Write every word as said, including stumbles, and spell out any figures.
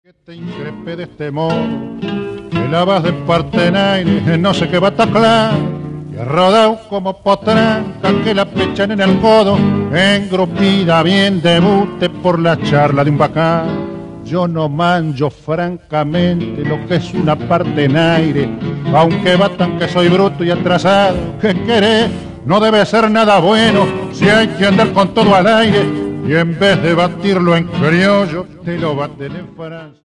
Que te increpe de este modo, que la vas de parte en aire, no sé qué va a taclar, y ha rodado como potranca que la pechan en el codo, engrupida bien debute por la charla de un bacán. Yo no manjo francamente lo que es una parte en aire, aunque batan que soy bruto y atrasado, ¿qué querés? No debe ser nada bueno si hay que andar con todo al aire, y en vez de batirlo en criollo, te lo baten en Francia.